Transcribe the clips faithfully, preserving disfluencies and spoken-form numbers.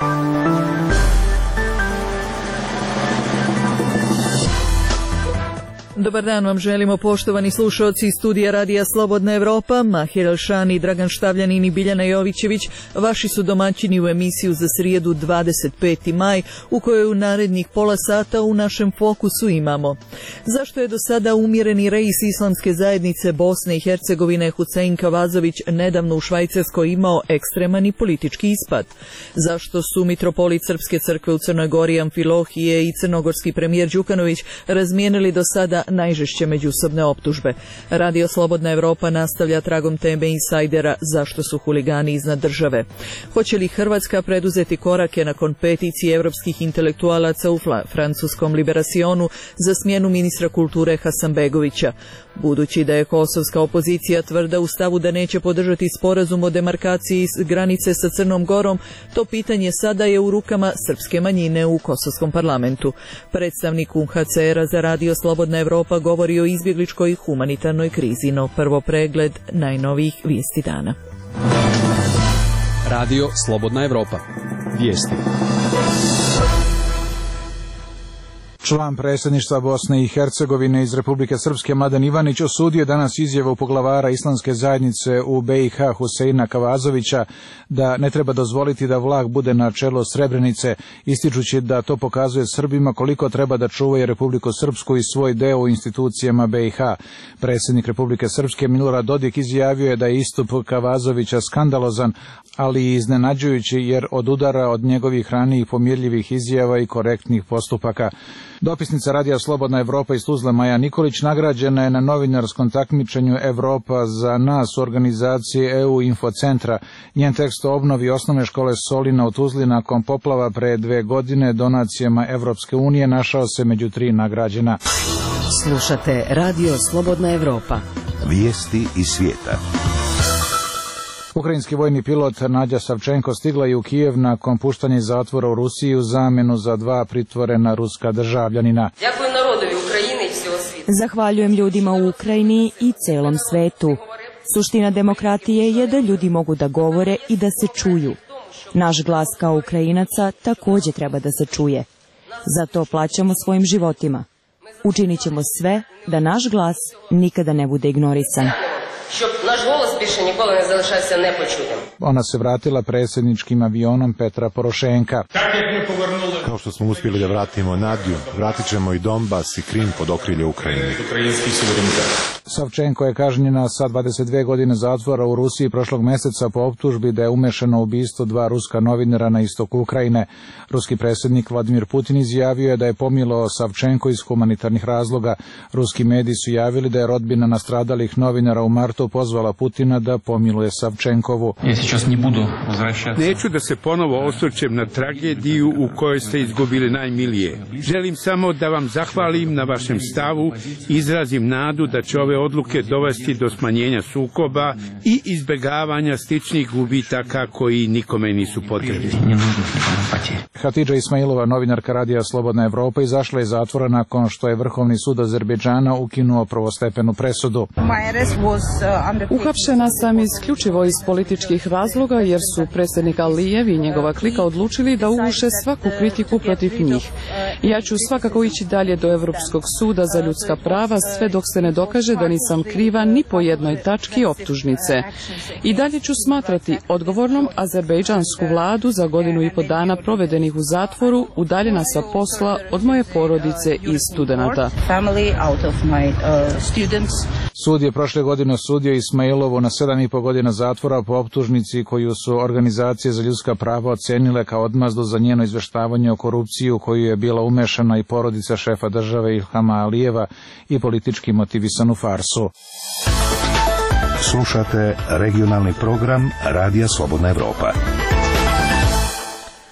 Dobar dan vam želimo, poštovani slušalci iz studija Radija Slobodna Evropa. Mahir Elšani, Dragan Štavljanin i Biljana Jovićević vaši su domaćini u emisiju za srijedu dvadeset peti maj, u kojoj u narednih pola sata u našem fokusu imamo: zašto je do sada umjereni reis Islamske zajednice Bosne i Hercegovine Husein Kavazović nedavno u Švajcarskoj imao ekstreman i politički ispad? Zašto su mitropolit Srpske crkve u Crnoj Gori Amfilohije i crnogorski premijer Đukanović razmijenili do sada najžešće međusobne optužbe? Radio Slobodna Evropa nastavlja tragom teme insajdera zašto su huligani iznad države. Hoće li Hrvatska preduzeti korake nakon peticije evropskih intelektualaca u francuskom Liberacionu za smjenu ministra kulture Hasanbegovića? Budući da je kosovska opozicija tvrda u stavu da neće podržati sporazum o demarkaciji granice sa Crnom Gorom, to pitanje sada je u rukama srpske manjine u kosovskom parlamentu. Predstavnik U N H C R-a za Radio Slobodna Evropa govori o izbjegličkoj i humanitarnoj krizi, no prvo pregled najnovijih vijesti dana. Radio Slobodna Evropa. Vijesti. Član predsjedništva Bosne i Hercegovine iz Republike Srpske Mladen Ivanić osudio danas izjavu poglavara Islamske zajednice u B i H Huseina Kavazovića da ne treba dozvoliti da Vlah bude na čelu Srebrenice, ističući da to pokazuje Srbima koliko treba da čuvaju Republiku Srpsku i svoj deo u institucijama B i H. Predsjednik Republike Srpske Milorad Dodik izjavio je da je istup Kavazovića skandalozan, ali i iznenađujući jer odudara od njegovih ranijih pomirljivih izjava i korektnih postupaka. Dopisnica Radija Slobodna Evropa iz Tuzle Maja Nikolić nagrađena je na novinarskom takmičenju Evropa za nas u organizaciji E U Infocentra. Njen tekst o obnovi osnovne škole Solina u Tuzli nakon poplava pre dve godine donacijama Evropske unije našao se među tri nagrađena. Slušate Radio Slobodna Evropa. Vijesti iz svijeta. Ukrajinski vojni pilot Nadja Savčenko stigla je u Kijev nakon puštanja iz zatvora u Rusiji u zamjenu za dva pritvorena ruska državljanina. Zahvaljujem ljudima u Ukrajini i celom svetu. Suština demokratije je da ljudi mogu da govore i da se čuju. Naš glas kao Ukrajinaca također treba da se čuje. Zato plaćamo svojim životima. Učinit ćemo sve da naš glas nikada ne bude ignorisan. Щоб наш голос більше ніколи не залишався непочутим. Ona se vratila predsjedničkim avionom Petra Porošenka. Kao što smo uspjeli da vratimo Nadju, vratit ćemo i Donbas i Krim pod okrilje Ukrajine. Savčenko je kažnjena sa dvadeset dve godine zatvora u Rusiji prošlog mjeseca po optužbi da je umešana u ubistvo dva ruska novinara na istoku Ukrajine. Ruski predsjednik Vladimir Putin izjavio je da je pomilao Savčenko iz humanitarnih razloga. Ruski mediji su javili da je rodbina nastradalih novinara u martu pozvala Putina da pomiluje Savčenkovu. Neću da se ponovo osvrćem na tragediju u kojoj ste izgubili najmilije. Želim samo da vam zahvalim na vašem stavu i izrazim nadu da će ove odluke dovesti do smanjenja sukoba i izbjegavanja sličnih gubitaka koji nikome nisu potrebni. Hatidža Ismailova, novinarka Radija Slobodna Evropa, izašla je iz zatvora nakon što je Vrhovni sud Azerbejdžana ukinuo prvostepenu presudu. Uhapšena sam isključivo iz političkih razloga jer su predsjednik Alijev i njegova klika odlučili da uguše svaku kritiku protiv njih. Ja ću svakako ići dalje do Europskog suda za ljudska prava sve dok se ne dokaže da nisam kriva ni po jednoj tački optužnice. I dalje ću smatrati odgovornom azerbejdžansku vladu za godinu i po dana provedenih u zatvoru, udaljena sa posla od moje porodice i studenata. Sud je prošle godine osudio Ismailovu na sedam i po godina zatvora po optužnici koju su organizacije za ljudska prava ocenile kao odmazdu za njeno izveštavanje o korupciji u koju je bila umešana i porodica šefa države Ilhama Alijeva i politički motivisanu farsu. Slušate regionalni program Radija Slobodna Evropa.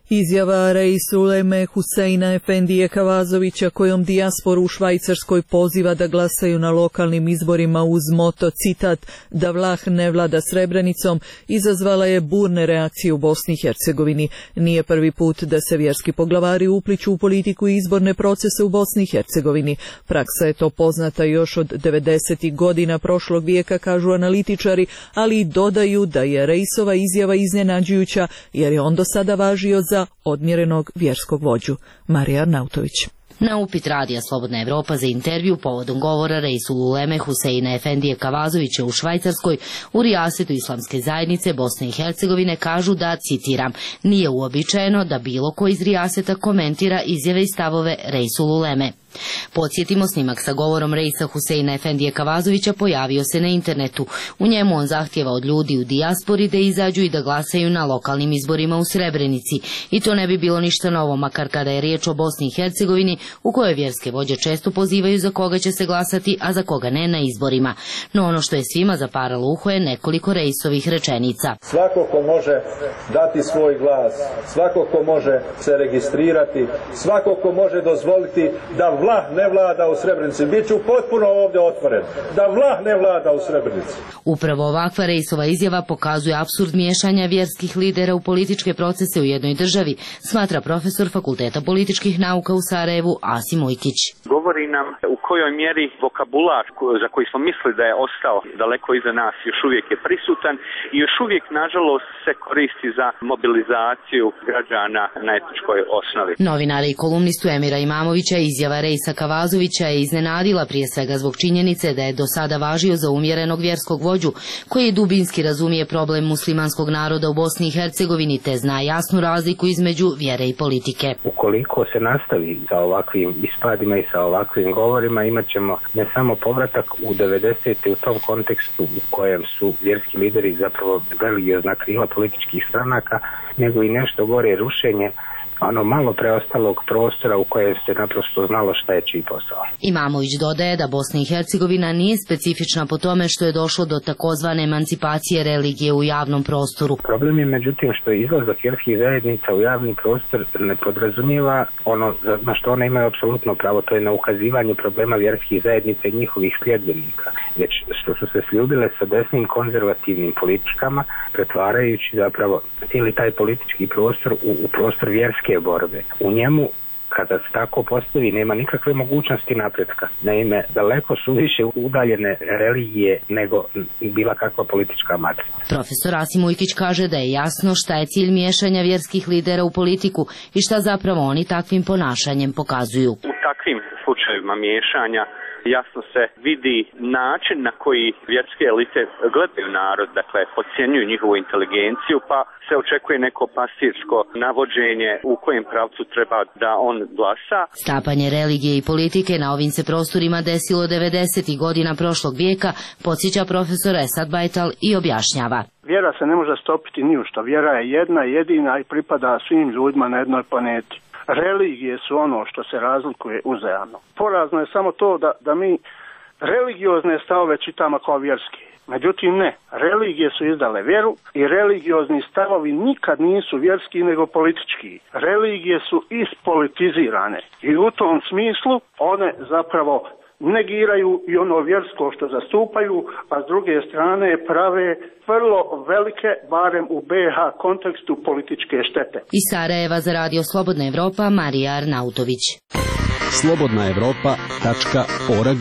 Izjava Reisu Uleme Huseina Efendije Kavazovića kojom dijasporu u Švajcarskoj poziva da glasaju na lokalnim izborima uz moto, citat, da vlah ne vlada Srebrenicom, izazvala je burne reakcije u Bosni i Hercegovini. Nije prvi put da se vjerski poglavari upliću u politiku i izborne procese u Bosni i Hercegovini. Praksa je to poznata još od devedesetih godina prošlog vijeka, kažu analitičari, ali dodaju da je Reisova izjava iznenađujuća jer je on do sada važio za odmjerenog vjerskog vođu. Marija Arnautović. Na upit Radija Slobodna Evropa za intervju povodom govora Reisul Uleme Huseina Efendije Kavazovića u Švajcarskoj u rijasetu Islamske zajednice Bosne i Hercegovine kažu da, citiram, nije uobičajeno da bilo ko iz rijaseta komentira izjave i stavove Reisul Uleme. Podsjetimo, snimak sa govorom Reisa Huseina Efendije Kavazovića pojavio se na internetu. U njemu on zahtjeva od ljudi u dijaspori da izađu i da glasaju na lokalnim izborima u Srebrenici. I to ne bi bilo ništa novo, makar kada je riječ o Bosni i Hercegovini, u kojoj vjerske vođe često pozivaju za koga će se glasati, a za koga ne na izborima. No ono što je svima zaparalo uho je nekoliko Reisovih rečenica. Svako ko može dati svoj glas, svako ko može se registrirati, svako ko može dozvoliti da vlah ne vlada u Srebrenici. Biću potpuno ovdje otvoren. Da vlah ne vlada u Srebrenici. Upravo ovakva Reisova izjava pokazuje apsurd miješanja vjerskih lidera u političke procese u jednoj državi, smatra profesor Fakulteta političkih nauka u Sarajevu Asim Ujkić. Govori nam u kojoj mjeri vokabular za koji smo mislili da je ostao daleko iza nas još uvijek je prisutan i još uvijek nažalost se koristi za mobilizaciju građana na etničkoj osnovi. Novinara i kolumnistu Emira Imamovića izjava Reisa Kavazovića je iznenadila prije svega zbog činjenice da je do sada važio za umjerenog vjerskog vođu koji dubinski razumije problem muslimanskog naroda u Bosni i Hercegovini te zna jasnu razliku između vjere i politike. Ukoliko se nastavi sa ovakvim ispadima i sa ovakvim govorima, imat ćemo ne samo povratak u devedesete u tom kontekstu u kojem su vjerski lideri zapravo religiozna krila političkih stranaka, nego i nešto gore rušenje ono malo preostalog prostora u kojem se naprosto znalo šta je čiji posao. Imamović dodaje da Bosna i Hercegovina nije specifična po tome što je došlo do takozvane emancipacije religije u javnom prostoru. Problem je međutim što izlazak vjerskih zajednica u javni prostor ne podrazumijeva ono na što one imaju apsolutno pravo, to je na ukazivanje problema vjerskih zajednica i njihovih sljedbenika, već što su se sljubile sa desnim konzervativnim politikama, pretvarajući zapravo cijeli taj politički prostor u, u prostor vjerske borbe. U njemu, kada se tako postavi, nema nikakve mogućnosti napretka. Naime, daleko su više udaljene religije nego bila kakva politička matrica. Profesor Asim Ujkić kaže da je jasno šta je cilj miješanja vjerskih lidera u politiku i šta zapravo oni takvim ponašanjem pokazuju. U takvim slučajevima miješanja jasno se vidi način na koji vjerske elite gledaju narod, dakle podcjenjuju njihovu inteligenciju, pa se očekuje neko pastirsko navođenje u kojem pravcu treba da on glasa. Stapanje religije i politike na ovim se prostorima desilo devedesetih godina prošlog vijeka, podsjeća profesor Esad Bajtal i objašnjava. Vjera se ne može stopiti ni u što. Vjera je jedna, jedina i pripada svim ljudima na jednoj planeti. Religije su ono što se razlikuje uzajamno. Porazno je samo to da, da mi religiozne stavove čitamo kao vjerski. Međutim ne, religije su izdale vjeru i religiozni stavovi nikad nisu vjerski nego politički. Religije su ispolitizirane i u tom smislu one zapravo negiraju i ono vjersko što zastupaju, a s druge strane prave vrlo velike, barem u be ha kontekstu, političke štete. Iz Sarajeva za Radio Slobodna Evropa, Marija Arnautović. slobodna evropa tačka org.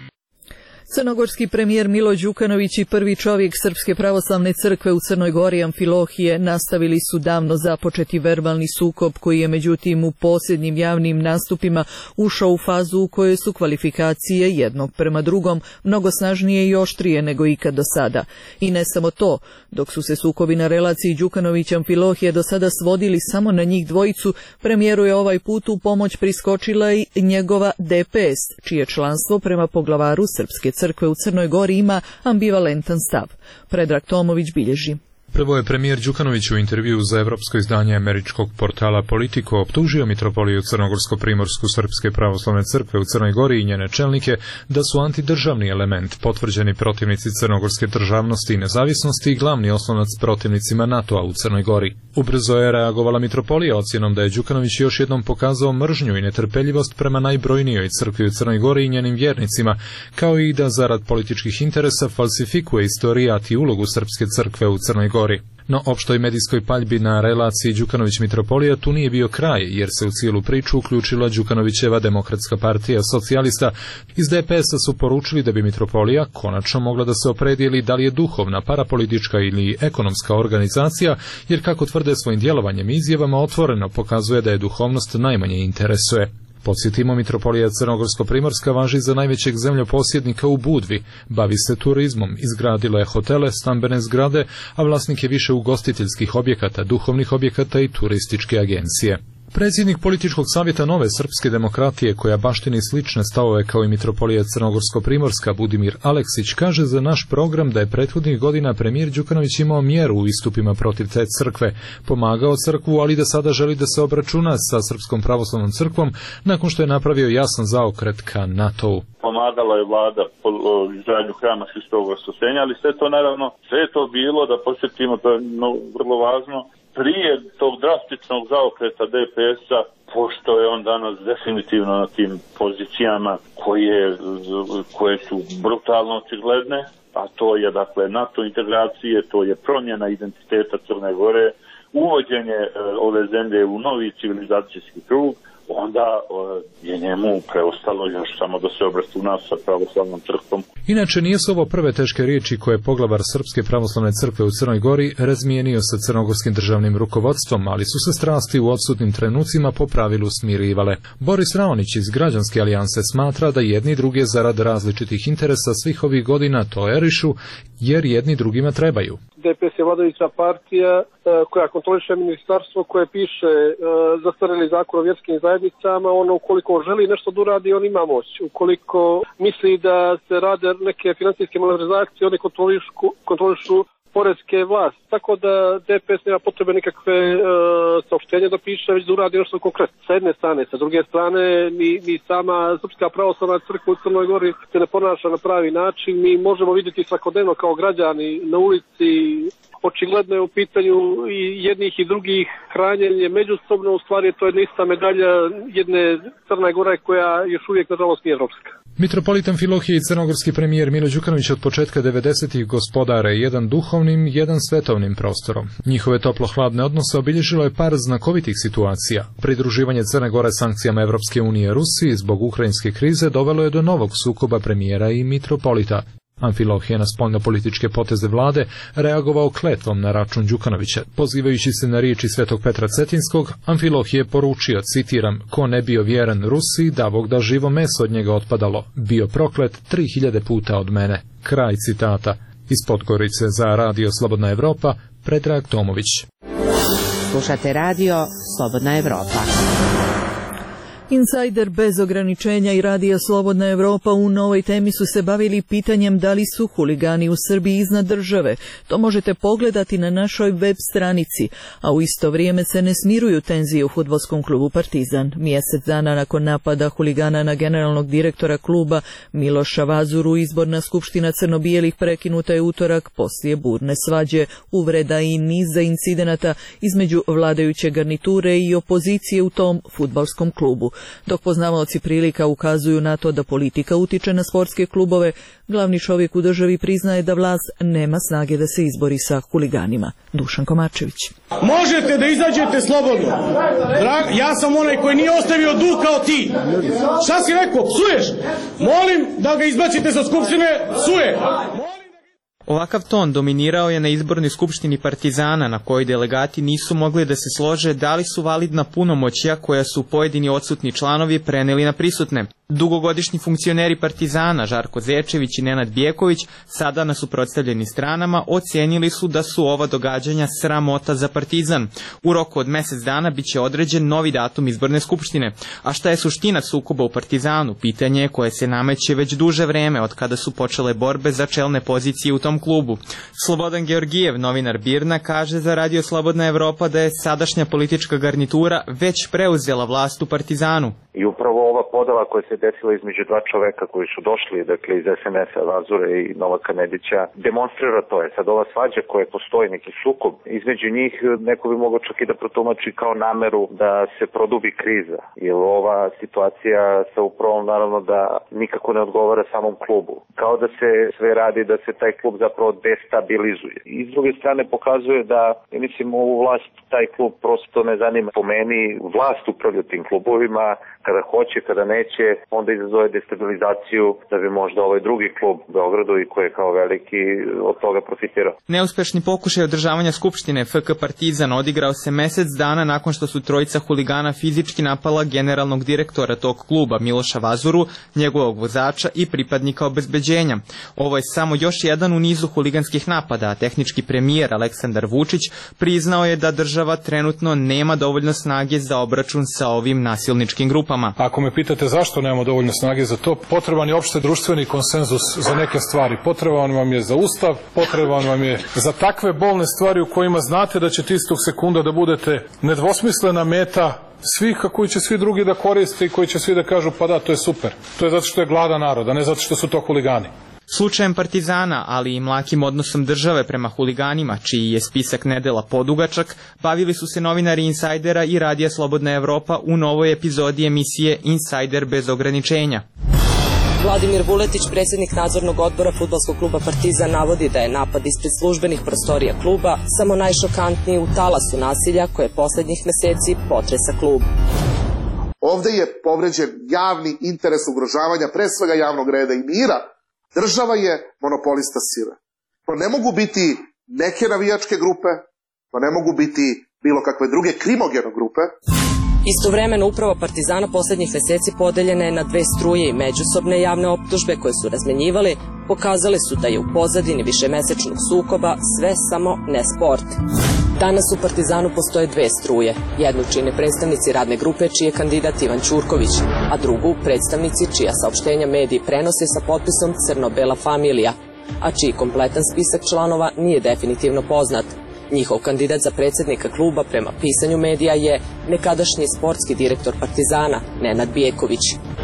Crnogorski premijer Milo Đukanović i prvi čovjek Srpske pravoslavne crkve u Crnoj Gori Amfilohije nastavili su davno započeti verbalni sukob koji je međutim u posljednjim javnim nastupima ušao u fazu u kojoj su kvalifikacije jednog prema drugom mnogo snažnije i oštrije nego ikad do sada. I ne samo to, dok su se sukobi na relaciji Đukanović-Amfilohije do sada svodili samo na njih dvojicu, premijeru je ovaj put u pomoć priskočila i njegova de pe es, čije članstvo prema poglavaru Srpske crkve u Crnoj Gori ima ambivalentan stav. Predrag Tomović bilježi. Prvo je premijer Đukanović u intervju za evropsko izdanje američkog portala Politico optužio mitropoliju Crnogorsko-Primorsku Srpske pravoslavne crkve u Crnoj Gori i njene čelnike da su antidržavni element, potvrđeni protivnici crnogorske državnosti i nezavisnosti i glavni oslonac protivnicima NATO-a u Crnoj Gori. Ubrzo je reagovala mitropolija ocjenom da je Đukanović još jednom pokazao mržnju i netrpeljivost prema najbrojnijoj crkvi u Crnoj Gori i njenim vjernicima, kao i da zarad političkih interesa falsifikuje istorijat i ulogu Srpske crkve u Crnoj Gori. No opštoj medijskoj paljbi na relaciji Đukanović-mitropolija tu nije bio kraj, jer se u cijelu priču uključila Đukanovićeva Demokratska partija socijalista. Iz D P S-a su poručili da bi mitropolija konačno mogla da se opredijeli da li je duhovna, parapolitička ili ekonomska organizacija, jer kako tvrde svojim djelovanjem i izjavama otvoreno pokazuje da je duhovnost najmanje interesuje. Podsjetimo, mitropolija Crnogorsko-Primorska važi za najvećeg zemljoposjednika u Budvi, bavi se turizmom, izgradila je hotele, stambene zgrade, a vlasnik je više ugostiteljskih objekata, duhovnih objekata i turističke agencije. Predsjednik političkog savjeta Nove srpske demokratije, koja baštini slične stavove kao i mitropolija Crnogorsko-Primorska, Budimir Aleksić, kaže za naš program da je prethodnih godina premijer Đukanović imao mjeru u istupima protiv te crkve, pomagao crkvu, ali da sada želi da se obračuna sa Srpskom pravoslavnom crkvom nakon što je napravio jasan zaokret ka NATO-u. Pomagala je vlada po izgradnju hrama Hristovog Vaskrsenja, ali sve to naravno, sve je to bilo, da posjetimo, to je no, vrlo važno, prije tog drastičnog zaokreta D P S-a, pošto je on danas definitivno na tim pozicijama koje, koje su brutalno očigledne, a to je dakle NATO integracije, to je promjena identiteta Crne Gore, uvođenje ove zemlje u novi civilizacijski krug, onda je njemu preostalo još samo da se obračuna sa pravoslavnom crkvom. Inače, nije su ovo prve teške riječi koje je poglavar Srpske pravoslavne crkve u Crnoj Gori razmijenio sa crnogorskim državnim rukovodstvom, ali su se strasti u odsutnim trenucima po pravilu smirivale. Boris Raonić iz Građanske alijanse smatra da jedni druge zarad različitih interesa svih ovih godina tolerišu, jer jedni drugima trebaju. D P S je vladajuća partija koja kontroliše ministarstvo koje piše zastarjeli zakon o vjerskim zajednicama. Ono ukoliko želi nešto da uradi, on ima moć. Ukoliko misli da se rade neke financijske malverzacije, oni kontrolišu, kontrolišu poreske vlasti. Tako da D P S nema potrebe nikakve e, saopštenja da piše, već da uradi nešto konkretno. Sa jedne strane, sa druge strane, mi, mi sama Srpska pravoslavna crkva u Crnoj Gori se ne ponaša na pravi način. Mi možemo vidjeti svakodnevno kao građani na ulici, očigledno je u pitanju i jednih i drugih hranjenje međusobno, u stvari to je jedna ista medalja jedne Crne Gore koja još uvijek nažalost nije evropska. Mitropolit Amfilohije i crnogorski premijer Milo Đukanović od početka devedesetih gospodare jedan duhovnim, jedan svetovnim prostorom. Njihove toplo-hladne odnose obilježilo je par znakovitih situacija. Pridruživanje Crne Gore sankcijama Evropske unije Rusiji zbog ukrajinske krize dovelo je do novog sukoba premijera i mitropolita. Amfilohije na spoljnopolitičke poteze vlade reagovao kletvom na račun Đukanovića. Pozivajući se na riječi svetog Petra Cetinskog, Amfilohije poručio, citiram, ko ne bio vjeran Rusiji, da Bog da živo meso od njega otpadalo, bio proklet tri hiljade puta od mene. Kraj citata. Iz Podgorice za Radio Slobodna Evropa, Predrag Tomović. Slušate Radio Slobodna Evropa. Insajder bez ograničenja i Radija Slobodna Evropa u novoj temi su se bavili pitanjem da li su huligani u Srbiji iznad države. To možete pogledati na našoj web stranici, a u isto vrijeme se ne smiruju tenzije u fudbalskom klubu Partizan. Mjesec dana nakon napada huligana na generalnog direktora kluba Miloša Vazuru, izborna skupština crno-bijelih prekinuta je utorak poslije burne svađe, uvreda i niza incidenata između vladajuće garniture i opozicije u tom fudbalskom klubu. Dok poznavaoci prilika ukazuju na to da politika utiče na sportske klubove, glavni čovjek u državi priznaje da vlast nema snage da se izbori sa huliganima. Dušan Komačević. Možete da izađete slobodno. Ja sam onaj koji nije ostavio dug kao ti. Šta si rekao? Psuješ? Molim da ga izbacite sa skupštine. Psuje. Ovakav ton dominirao je na izbornoj skupštini Partizana, na kojoj delegati nisu mogli da se slože da li su validna punomoćja koja su pojedini odsutni članovi preneli na prisutne. Dugogodišnji funkcioneri Partizana Žarko Zečević i Nenad Bjeković, sada na suprotstavljenim stranama, ocijenili su da su ova događanja sramota za Partizan. U roku od mjesec dana biće određen novi datum izborne skupštine. A šta je suština sukoba u Partizanu? Pitanje je koje se nameće već duže vreme od kada su počele borbe za čelne pozicije u tom klubu. Slobodan Georgijev, novinar Birna, kaže za Radio Slobodna Evropa da je sadašnja politička garnitura već preuzela vlast u Partizanu. I upravo ova podela koja se desila između dva čoveka koji su došli, dakle iz es en es-a, Vazure i Novaka Nedića, demonstrira to. Je sad ova svađa koja postoji, neki sukob između njih, neko bi mogao čak i da protumači kao nameru da se produbi kriza. Jer ova situacija sa upravom naravno da nikako ne odgovara samom klubu. Kao da se sve radi da se taj klub zapravo destabilizuje. I s druge strane pokazuje da, ja mislim, ovu vlast taj klub prosto ne zanima. Po meni vlast upravlja tim klubovima, kada hoće, kada neće, onda izazove destabilizaciju da bi možda ovaj drugi klub u Beogradu i koji je kao veliki od toga profitirao. Neuspešni pokušaj održavanja skupštine F K Partizan odigrao se mjesec dana nakon što su trojica huligana fizički napala generalnog direktora tog kluba Miloša Vazuru, njegovog vozača i pripadnika obezbeđenja. Ovo je samo još jedan u nizu huliganskih napada, a tehnički premijer Aleksandar Vučić priznao je da država trenutno nema dovoljno snage za obračun sa ovim nasilničkim grupama. Ako me pitate zašto nemamo dovoljno snage za to, potreban je opšte društveni konsenzus za neke stvari. Potreban vam je za ustav, potreban vam je za takve bolne stvari u kojima znate da ćete istog sekunda da budete nedvosmislena meta svih koji će svi drugi da koriste i koji će svi da kažu pa da, to je super. To je zato što je gladan narod, a ne zato što su to huligani. Slučajem Partizana, ali i mlakim odnosom države prema huliganima, čiji je spisak nedela podugačak, bavili su se novinari Insajdera i Radija Slobodna Evropa u novoj epizodi emisije Insajder bez ograničenja. Vladimir Vuletić, predsjednik nadzornog odbora fudbalskog kluba Partizan, navodi da je napad ispred službenih prostorija kluba samo najšokantniji u talasu nasilja koje posljednjih mjeseci potresa klub. Ovdje je povređen javni interes ugrožavanja pre svega javnog reda i mira. Država je monopolista sile. To ne mogu biti neke navijačke grupe, to ne mogu biti bilo kakve druge krimogeno grupe. Istovremeno uprava Partizana posljednjih mjeseci podeljena je na dve struje i međusobne javne optužbe koje su razmenjivali pokazale su da je u pozadini višemesečnog sukoba sve samo ne sport. Danas u Partizanu postoje dve struje. Jednu čine predstavnici radne grupe čiji je kandidat Ivan Ćurković, a drugu predstavnici čija saopštenja mediji prenose sa potpisom Crno-bela familija, a čiji kompletan spisak članova nije definitivno poznat. Njihov kandidat za predsjednika kluba prema pisanju medija je nekadašnji sportski direktor Partizana, Nenad Bjeković.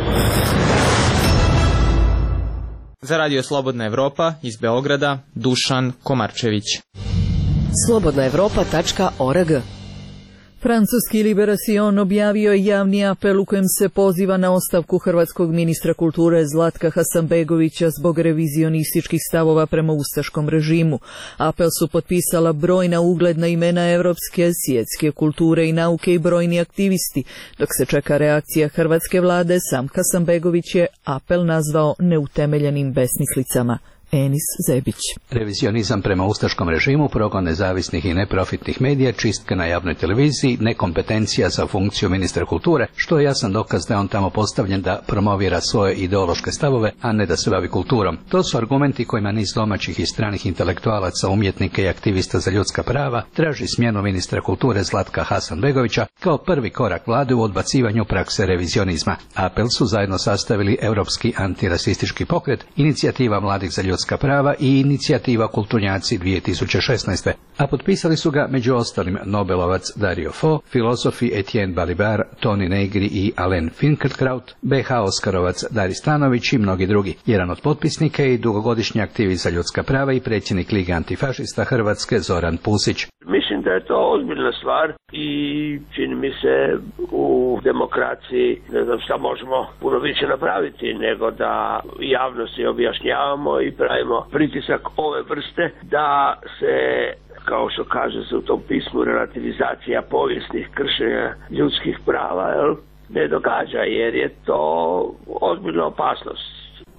Za Radio Slobodna Evropa iz Beograda, Dušan Komarčević. slobodna evropa tačka org. Francuski Liberacion objavio je javni apel u kojem se poziva na ostavku hrvatskog ministra kulture Zlatka Hasanbegovića zbog revizionističkih stavova prema ustaškom režimu. Apel su potpisala brojna ugledna imena evropske, svjetske kulture i nauke i brojni aktivisti. Dok se čeka reakcija hrvatske vlade, sam Hasanbegović je apel nazvao neutemeljenim besmislicama. Enis Zebić. Revizionizam prema ustaškom režimu, progon nezavisnih i neprofitnih medija, čistka na javnoj televiziji, nekompetencija za funkciju ministra kulture, što je jasan dokaz da je on tamo postavljen da promovira svoje ideološke stavove, a ne da se bavi kulturom. To su argumenti kojima niz domaćih i stranih intelektualaca, umjetnika i aktivista za ljudska prava traži smjenu ministra kulture Zlatka Hasanbegovića kao prvi korak vlade u odbacivanju prakse revizionizma. Apel su zajedno sastavili Europski antirasistički pokret, Inicijativa mladih za ljudska prava i Inicijativa kulturnjaci dvije tisuće šesnaeste. A potpisali su ga među ostalim Nobelovac Dario Fo, filozofi Etienne Balibar, Toni Negri i Alain Finkielkraut, B H Oskarovac Dari Stanović i mnogi drugi. Jedan od potpisnika je i dugogodišnji aktivist za ljudska prava i predsjednik Lige antifašista Hrvatske Zoran Pusić. Mislim da je to ozbiljna stvar i čini mi se u demokraciji ne znam šta možemo puno više napraviti nego da javnosti objašnjavamo i pravimo pritisak ove vrste da se, kao što kaže se u tom pismu, relativizacija povijesnih kršenja ljudskih prava, jel, ne događa, jer je to ozbiljna opasnost.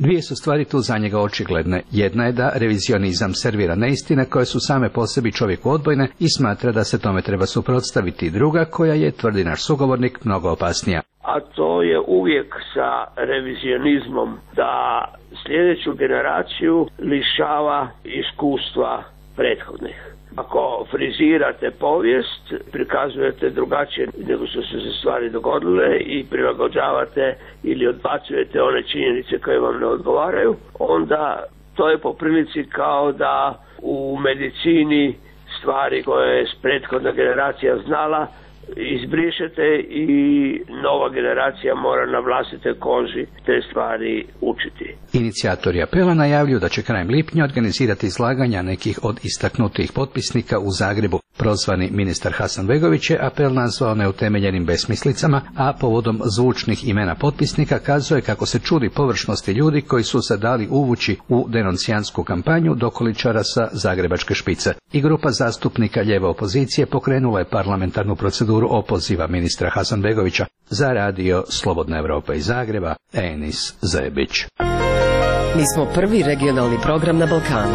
Dvije su stvari tu za njega očigledne. Jedna je da revizionizam servira neistine koje su same po sebi čovjeku odbojne i smatra da se tome treba suprotstaviti. Druga, koja je, tvrdi naš sugovornik, mnogo opasnija. A to je uvijek sa revizionizmom da sljedeću generaciju lišava iskustva prethodnih. Ako frizirate povijest, prikazujete drugačije nego što su se stvari dogodile i prilagođavate ili odbacujete one činjenice koje vam ne odgovaraju, onda to je po prilici kao da u medicini stvari koje je prethodna generacija znala izbrišete i nova generacija mora na vlastite koži te stvari učiti. Inicijatori apela najavljuju da će krajem lipnja organizirati izlaganja nekih od istaknutih potpisnika u Zagrebu. Prozvani ministar Hasanbegović je apel nazvao neutemeljenim besmislicama, a povodom zvučnih imena potpisnika kazuje kako se čudi površnosti ljudi koji su se dali uvući u denuncijansku kampanju dokoličara sa zagrebačke špice. I grupa zastupnika lijeve opozicije pokrenula je parlamentarnu proceduru opoziva ministra Hasanbegovića. Za radio Slobodna Evropa iz Zagreba, Enis Zebić. Mi smo prvi regionalni program na Balkanu.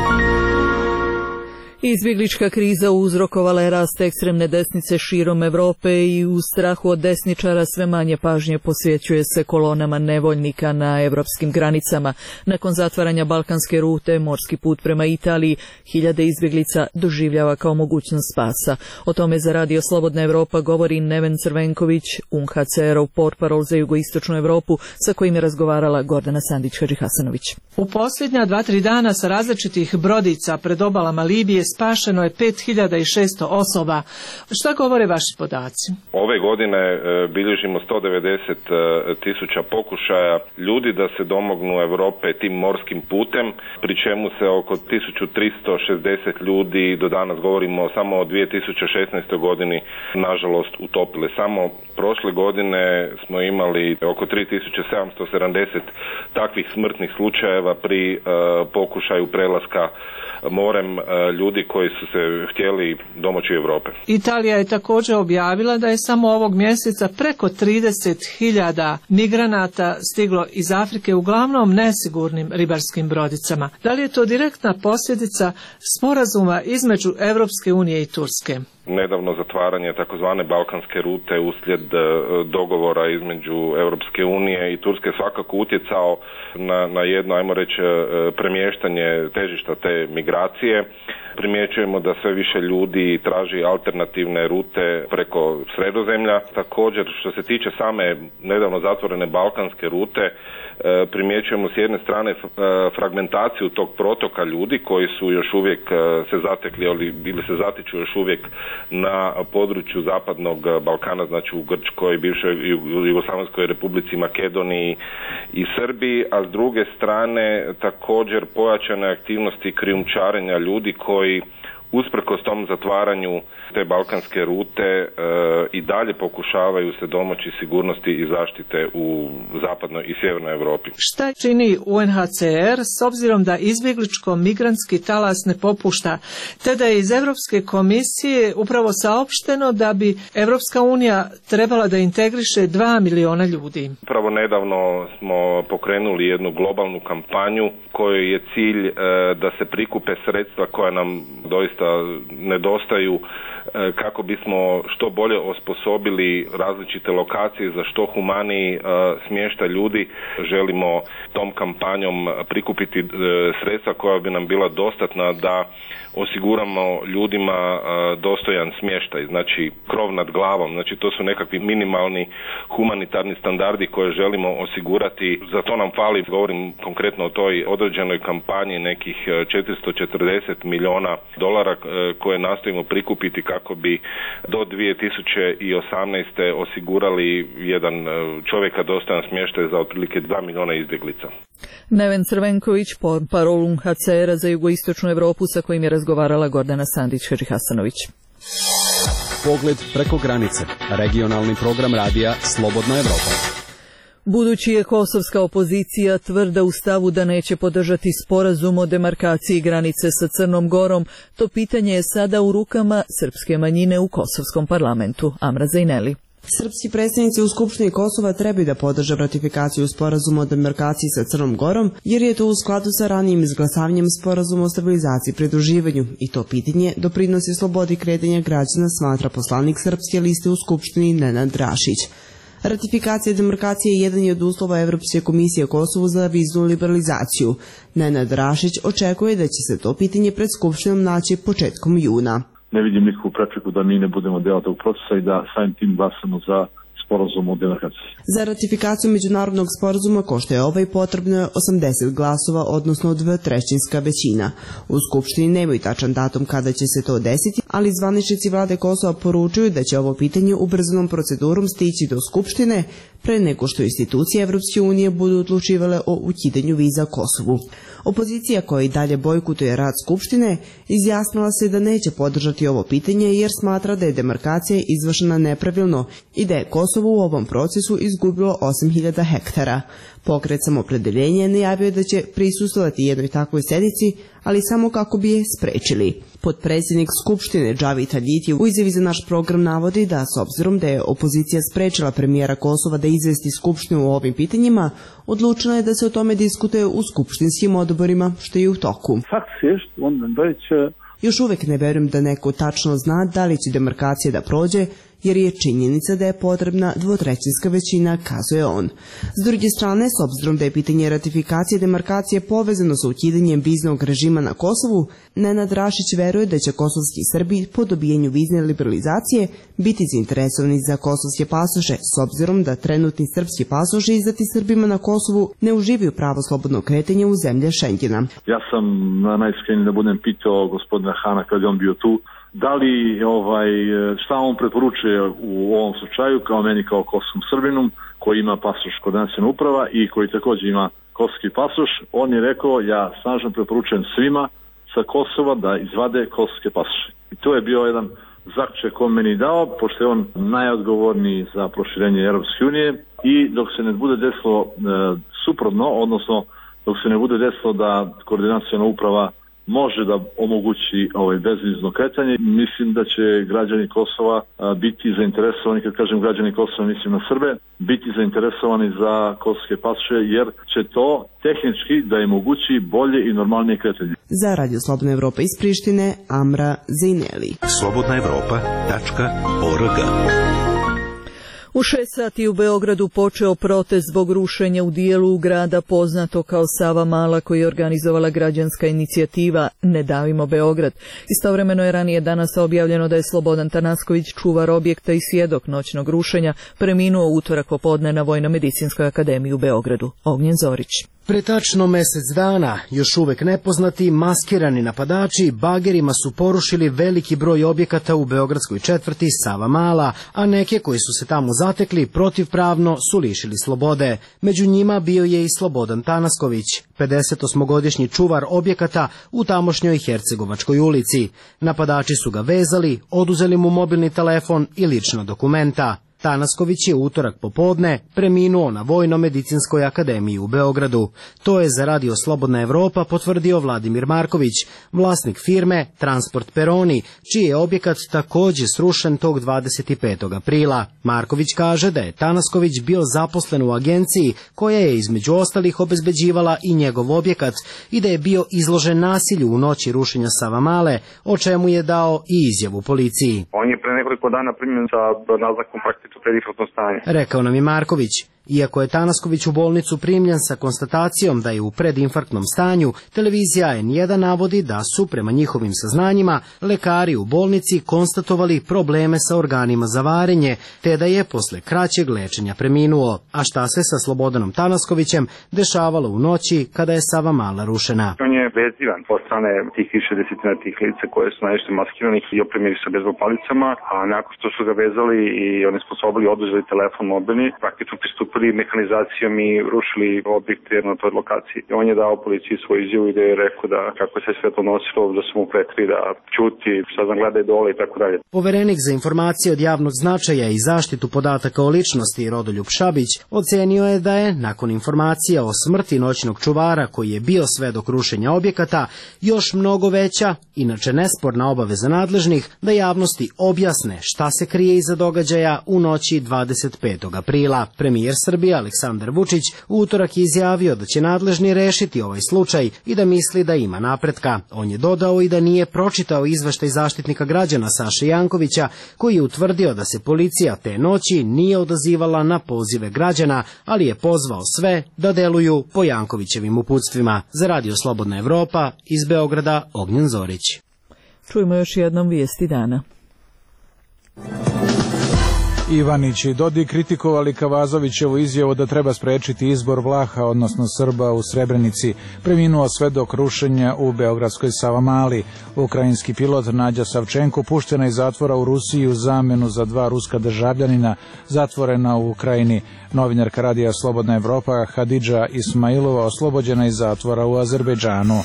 Izbjeglička kriza uzrokovala je rast ekstremne desnice širom Europe i u strahu od desničara sve manje pažnje posvećuje se kolonama nevoljnika na europskim granicama. Nakon zatvaranja balkanske rute, morski put prema Italiji, hiljade izbjeglica doživljava kao mogućnost spasa. O tome za radio Slobodna Evropa govori Neven Crvenković, U N H C R-ov portparol za jugoistočnu Europu, sa kojim je razgovarala Gordana Sandić-Hadžihasanović. U posljednja dva, tri dana sa različitih brodica pred obalama Libije spašeno je pet hiljada šesto osoba. Šta govore vaši podaci? Ove godine bilježimo sto devedeset tisuća pokušaja ljudi da se domognu Europe tim morskim putem, pri čemu se oko tisuću tristo šezdeset ljudi, do danas govorimo samo o dvije tisuće šesnaestoj godini, nažalost utopile. Samo prošle godine smo imali oko tri tisuće sedamsto sedamdeset takvih smrtnih slučajeva pri uh, pokušaju prelaska morem uh, ljudi koji su se htjeli domoći Europe. Italija je također objavila da je samo ovog mjeseca preko trideset hiljada migranata stiglo iz Afrike, uglavnom nesigurnim ribarskim brodicama. Da li je to direktna posljedica sporazuma između Europske unije i Turske? Nedavno zatvaranje takozvane balkanske rute uslijed dogovora između Europske unije i Turske svakako utjecao na, na jedno, ajmo reći, premještanje težišta te migracije. Primjećujemo da sve više ljudi traži alternativne rute preko Sredozemlja. Također, što se tiče same nedavno zatvorene balkanske rute, primjećujemo s jedne strane fragmentaciju tog protoka ljudi koji su još uvijek se zatekli ili se zatiču još uvijek na području zapadnog Balkana, znači u Grčkoj, bivšoj Jugoslavenskoj republici, Makedoniji i Srbiji, a s druge strane također pojačane aktivnosti krijumčarenja ljudi koji usprkos tom zatvaranju te balkanske rute e, i dalje pokušavaju se domoći sigurnosti i zaštite u zapadnoj i sjevernoj Europi. Šta čini U N H C R s obzirom da izbjegličko-migrantski talas ne popušta, te da je iz Europske komisije upravo saopšteno da bi Europska unija trebala da integriše dva miliona ljudi? Upravo nedavno smo pokrenuli jednu globalnu kampanju kojoj je cilj e, da se prikupe sredstva koja nam doista nedostaju kako bismo što bolje osposobili različite lokacije za što humaniji smještaj ljudi. Želimo tom kampanjom prikupiti sredstva koja bi nam bila dostatna da osiguramo ljudima dostojan smještaj, znači krov nad glavom, znači to su nekakvi minimalni humanitarni standardi koje želimo osigurati. Za to nam fali, govorim konkretno o toj određenoj kampanji, nekih četiristo četrdeset milijuna dolara koje nastojimo prikupiti kako bi do dvije tisuće osamnaeste. osigurali jedan čovjeka dostojan smještaj za otprilike dva milijuna izbjeglica. Neven Crvenković, portparol U N H C R-a za jugoistočnu Europu, sa kojim je razgovarala Gordana Sandić-Hadžihasanović. Pogled preko granice. Regionalni program radija Slobodna Evropa. Budući je kosovska opozicija tvrda u stavu da neće podržati sporazum o demarkaciji granice sa Crnom Gorom, to pitanje je sada u rukama srpske manjine u kosovskom parlamentu. Amra Zajneli. Srpski predstavnici u Skupštini Kosova trebaju da podrže ratifikaciju sporazuma o demarkaciji sa Crnom Gorom, jer je to u skladu sa ranijim izglasavanjem sporazuma o stabilizaciji i pridruživanju i to pitanje doprinosi slobodi kretanja građana, smatra poslanik Srpske liste u Skupštini Nenad Rašić. Ratifikacija demarkacije jedan je od uslova Evropske komisije Kosovu za viznu liberalizaciju. Nenad Rašić očekuje da će se to pitanje pred Skupštinom naći početkom juna. Ne vidim nikakvu prepreku da mi ne budemo deo tog procesa i da samim tim glasamo za sporazum o demarkaciji. Za ratifikaciju međunarodnog sporazuma, ko što je ovaj, potrebno je osamdeset glasova, odnosno dvotrećinska većina. U Skupštini nemaju tačan datum kada će se to desiti, ali zvaničnici vlade Kosova poručuju da će ovo pitanje ubrzanom procedurom stići do Skupštine pre nego što institucije Evropske unije budu odlučivale o ukidanju viza Kosovu. Opozicija, koja i dalje bojkotuje rad Skupštine, izjasnila se da neće podržati ovo pitanje jer smatra da je demarkacija izvršena nepravilno i da je Kosovo u ovom procesu izgubilo osam hiljada hektara. Pokret Samopredeljenje najavio da će prisustvovati jednoj takvoj sednici, ali samo kako bi je sprečili. Potpredsjednik Skupštine Džavit Hadjiti u izjavi za naš program navodi da, s obzirom da je opozicija sprečila premijera Kosova da izvesti Skupštinu o ovim pitanjima, odlučila je da se o tome diskutuje u skupštinskim odborima, što je u toku. Još uvek ne verujem da neko tačno zna da li će demarkacija da prođe, jer je činjenica da je potrebna dvotrećinska većina, kazuje on. S druge strane, s obzirom da je pitanje ratifikacije demarkacije povezano sa ukidanjem viznog režima na Kosovu, Nenad Rašić veruje da će kosovski Srbi po dobijenju vizne liberalizacije biti zainteresovani za kosovske pasoše, s obzirom da trenutni srpski pasoši izdati Srbima na Kosovu ne uživaju pravo slobodnog kretanja u zemlje Šengena. Ja sam najiskreniji da budem pitao gospodina Hana kad je on bio tu, da li, ovaj, šta on preporučuje u ovom slučaju, kao meni kao kosovskom Srbinu, koji ima pasoš kod nacionalna uprava i koji također ima kosovski pasoš. On je rekao, ja snažno preporučujem svima sa Kosova da izvade kosovske pasoše. I to je bio jedan zaključak on meni dao, pošto je on najodgovorniji za proširenje Europske unije i dok se ne bude desilo e, suprotno, odnosno dok se ne bude desilo da koordinaciona uprava može da omogući ovaj bezvizno kretanje. Mislim da će građani Kosova a, biti zainteresovani, kad kažem građani Kosova mislim na Srbe, biti zainteresovani za kosovske pasoše jer će to tehnički da je mogući bolje i normalnije kretanje. Za Radio Slobodna Evropa iz Prištine, Amra Zejneli. slobodna evropa tačka org. U šest sati u Beogradu počeo protest zbog rušenja u dijelu grada poznato kao Savamala, koji je organizovala građanska inicijativa Ne davimo Beograd. Istovremeno je ranije danas objavljeno da je Slobodan Tanasković, čuvar objekta i svjedok noćnog rušenja, preminuo utorak popodne na Vojno-medicinskoj akademiji u Beogradu. Ognjen Zorić. Pre tačno mesec dana, još uvek nepoznati, maskirani napadači bagerima su porušili veliki broj objekata u beogradskoj četvrti Savamala, a neke koji su se tamo zatekli protivpravno su lišili slobode. Među njima bio je i Slobodan Tanasković, pedesetosmogodišnji čuvar objekata u tamošnjoj Hercegovačkoj ulici. Napadači su ga vezali, oduzeli mu mobilni telefon i lična dokumenta. Tanasković je utorak popodne preminuo na Vojno-medicinskoj akademiji u Beogradu. To je za Radio Slobodna Evropa potvrdio Vladimir Marković, vlasnik firme Transport Peroni, čiji je objekat također srušen tog dvadeset petog aprila. Marković kaže da je Tanasković bio zaposlen u agenciji koja je između ostalih obezbeđivala i njegov objekat i da je bio izložen nasilju u noći rušenja Savamale, o čemu je dao i izjavu policiji. On je pre nekoliko dana primljen sa naznakom praktično predinfarktno stanje. Rekao nam je Marković. Iako je Tanasković u bolnicu primljen sa konstatacijom da je u predinfarktnom stanju, televizija N jedan navodi da su, prema njihovim saznanjima, lekari u bolnici konstatovali probleme sa organima za varenje, te da je posle kraćeg lečenja preminuo. A šta se sa Slobodanom Tanaskovićem dešavalo u noći kada je Savamala rušena? On je vezivan po strane tih više desetina tih lica koje su najviše maskiranih i opremili sa bejzbol palicama, a nakon što su ga vezali i oni sposobili oduzeli telefon mobilni, praktično pristupili pristupili mehanizacijom i rušili objekte na toj lokaciji. On je dao policiji svoju izjavu gde je rekao da kako se sve to nosilo, da su mu pretili da ćuti, sad nam gledaj dole i tako dalje. Poverenik za informacije od javnog značaja i zaštitu podataka o ličnosti Rodoljub Šabić ocenio je da je, nakon informacija o smrti noćnog čuvara koji je bio svedok rušenja objekata, još mnogo veća, inače nesporna obaveza nadležnih, da javnosti objasne šta se krije iza događaja u noći dvadeset petog aprila. Premijer Srbije Aleksandar Vučić u utorak izjavio da će nadležni rešiti ovaj slučaj i da misli da ima napretka. On je dodao i da nije pročitao izveštaj Zaštitnika građana Saše Jankovića, koji je utvrdio da se policija te noći nije odazivala na pozive građana, ali je pozvao sve da deluju po Jankovićevim uputstvima. Za Radio Slobodna Evropa iz Beograda Ognjen Zorić. Čujemo još jednom vijesti dana. Ivanić i Dodik kritikovali Kavazovićevu izjavu da treba sprečiti izbor Vlaha, odnosno Srba u Srebrenici. Preminuo svedok rušenja u beogradskoj Savamali. Ukrajinski pilot Nađa Savčenko puštena iz zatvora u Rusiji u zamenu za dva ruska državljanina zatvorena u Ukrajini. Novinarka Radija Slobodna Evropa Hadidža Ismailova oslobođena iz zatvora u Azerbejdžanu.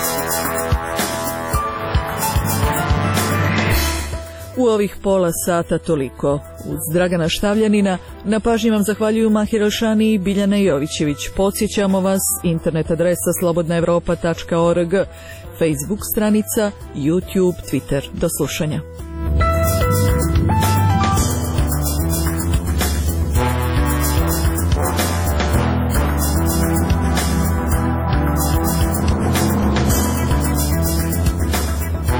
U ovih pola sata toliko. Uz Dragana Štavljanina na pažnji vam zahvaljuju Mahir Elšani i Biljana Jovićević. Podsjećamo vas, internet adresa slobodna evropa tačka org, Facebook stranica, YouTube, Twitter. Do slušanja.